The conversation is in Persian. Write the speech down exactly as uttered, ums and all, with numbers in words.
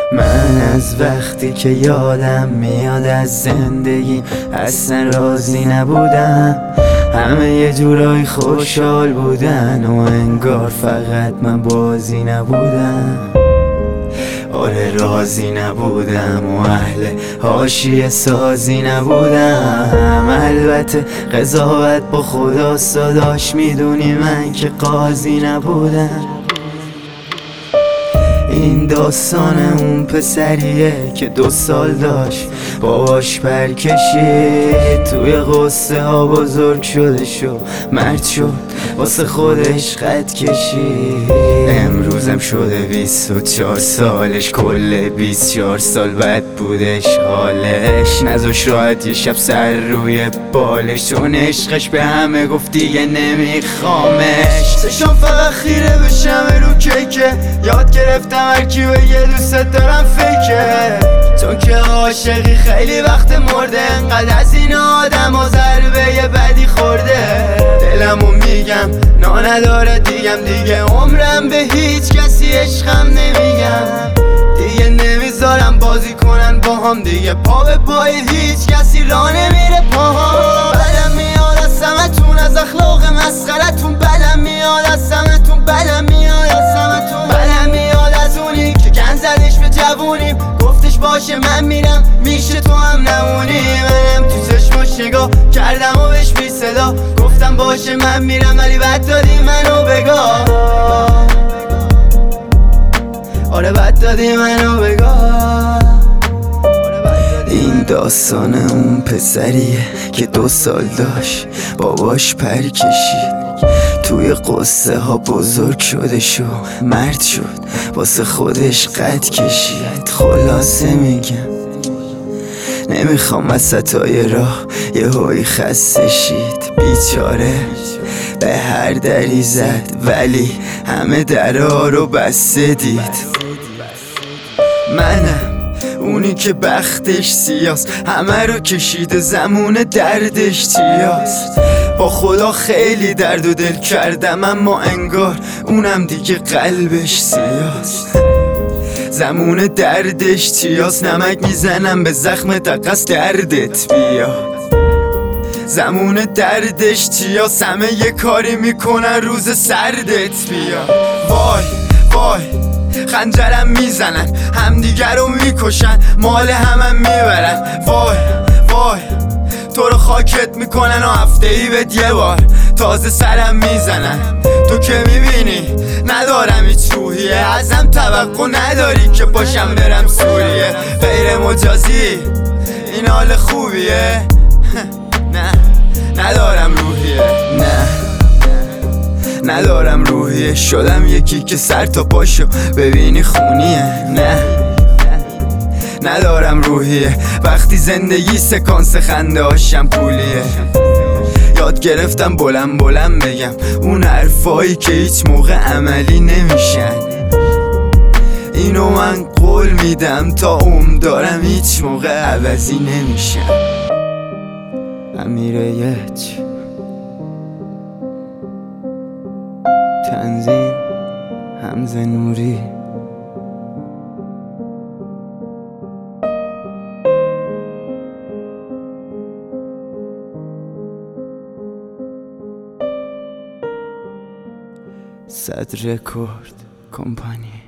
من از وقتی که یادم میاد از زندگی اصلا راضی نبودم. همه یه جورایی خوشحال بودن و انگار فقط من بازی نبودم. آره راضی نبودم و اهل حاشیه سازی نبودم. البته قضاوت با خدا داشت، میدونی من که قاضی نبودم. این داستان اون پسریه که دو سال داشت باباش پر کشید، توی قصه ها بزرگ شده شو مرد شد واسه خودش خط کشید. امروزم شده بیست و چهار سالش، کل بیست و چهار سال بد بودش حالش. نذاش راحت یه شب سر روی بالش، چون عشقش به همه گفت دیگه نمیخوامش. چشم فقط خیره بشم رو کیکه، یاد گرفتم هرکی بگه دوست دارم فیکه. تو که عاشقی خیلی وقت مرده، انقدر از این آدم و ضربه یه بدی خورده. دلمو میگم نا نداره دیگم، دیگه عمرم به هیچ کسی عشقم نمیگم. دیگه نمیذارم بازی کنن با هم، دیگه پا به پای هیچ کسی را نمیره پاها. بدم میاد از همتون، از اخلاق مسخرتون بدم میاد از همتون، بدم میاد از همتون، بدم میاد از اونی که گن زدش به جوونیم، گفتش باشه من میرم میشه تو هم نمونی. منم تو چشماش نگاه کردم و بهش بی صدا گفتم باشه من میرم، ولی بد دادی منو بگاه. آره بد دادی منو بگاه. این داستان اون پسریه که دو سال داشت باباش پر کشید، توی قصه ها بزرگ شده شو مرد شد واسه خودش قد کشید. خلاصه میگم نمیخوام وسطای راه یه هایی خسته شید. بیچاره به هر دری زد ولی همه درها رو بسته دید. منم اونی که بختش سیاست، همه رو کشیده زمون دردش چیاست. با خدا خیلی درد و دل کردم اما انگار اونم دیگه قلبش سیاست. زمون دردش چیاست، نمک میزنم به زخم دقص دردت بیاد. زمون دردش چیاست، همه یه کاری میکنن روز سردت بیاد. وای وای خنجرم میزنن همدیگر رو میکشن، مال همم میبرن. وای وای تو رو خاکت میکنن و هفته ای بهت یه بار تازه سرم میزنن. تو که میبینی ندارم هیچ روحیه، ازم توقع نداری که باشم برم سوریه. غیر مجازی این حال خوبیه؟ نه ندارم روحیه، نه ندارم روحیه. شدم یکی که سر تا پاشو ببینی خونیه. نه ندارم روحیه. وقتی زندگی سکانس خنده هاشم پولیه. یاد گرفتم بلند بلند بگم اون حرفایی که هیچ موقع عملی نمیشن. اینو من قول میدم تا عمر دارم هیچ موقع عوضی نمیشن. امیریت تنظیم حمزه نوری. صد رکورد کمپانی.